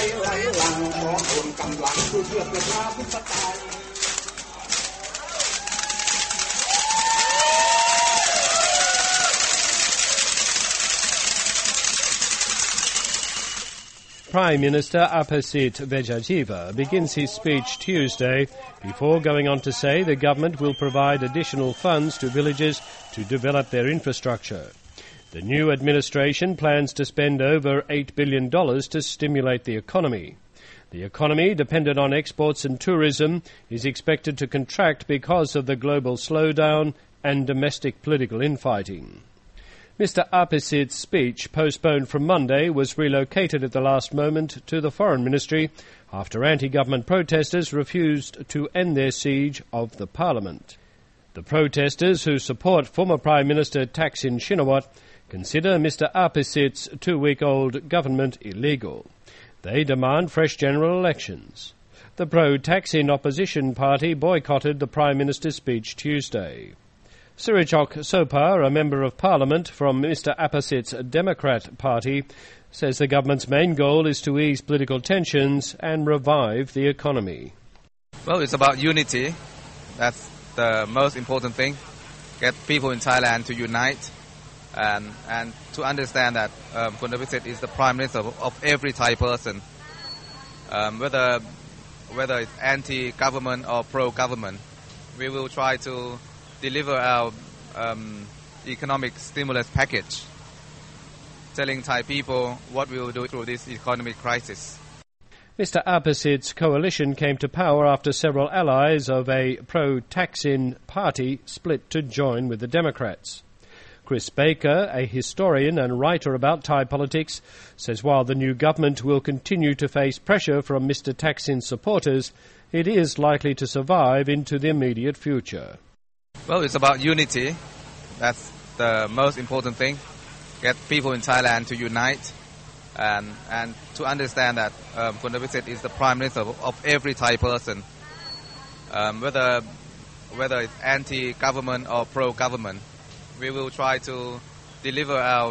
ไหลหลังของคนกำลังเพื่อประชาธิปไตย Prime Minister Apasit Vejjajiva begins his speech Tuesday before going on to say the government will provide additional funds to villages to develop their infrastructure. The new administration plans to spend over $8 billion to stimulate the economy. The economy, dependent on exports and tourism, is expected to contract because of the global slowdown and domestic political infighting. Mr. Apasit's speech, postponed from Monday, was relocated at the last moment to the Foreign Ministry after anti-government protesters refused to end their siege of the Parliament. The protesters, who support former Prime Minister Thaksin Shinawatra, consider Mr. Apasit's 2-week-old government illegal. They demand fresh general elections. The pro-Thaksin opposition party boycotted the Prime Minister's speech Tuesday. Sirichok Sopar, a Member of Parliament from Mr. Apasit's Democrat Party, says the government's main goal is to ease political tensions and revive the economy. Well, it's about unity. That's the most important thing. Get people in Thailand to unite and to understand that Kun Apisit is the Prime Minister of every Thai person, whether it's anti-government or pro-government. We will try to deliver our economic stimulus package, telling Thai people what we will do through this economic crisis. Mr. Apasit's coalition came to power after several allies of a pro-Thaksin party split to join with the Democrats. Chris Baker, a historian and writer about Thai politics, says while the new government will continue to face pressure from Mr. Thaksin's supporters, it is likely to survive into the immediate future. Well, it's about unity. That's the most important thing. Get people in Thailand to unite and to understand that Kun Apisit is the Prime Minister of every Thai person, whether it's anti-government or pro-government. We will try to deliver our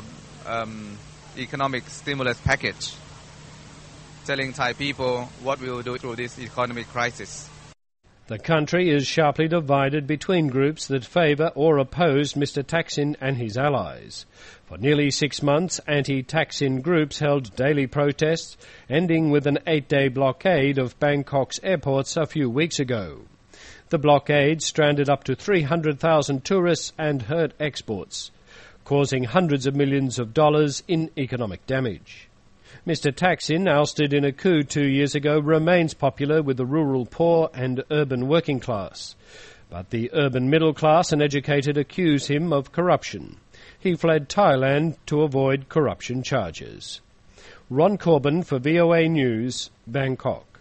economic stimulus package, telling Thai people what we will do through this economic crisis. The country is sharply divided between groups that favour or oppose Mr. Thaksin and his allies. For nearly 6 months, anti-Thaksin groups held daily protests, ending with an 8-day blockade of Bangkok's airports a few weeks ago. The blockade stranded up to 300,000 tourists and hurt exports, causing hundreds of millions of dollars in economic damage. Mr. Thaksin, ousted in a coup 2 years ago, remains popular with the rural poor and urban working class. But the urban middle class and educated accuse him of corruption. He fled Thailand to avoid corruption charges. Ron Corbin for VOA News, Bangkok.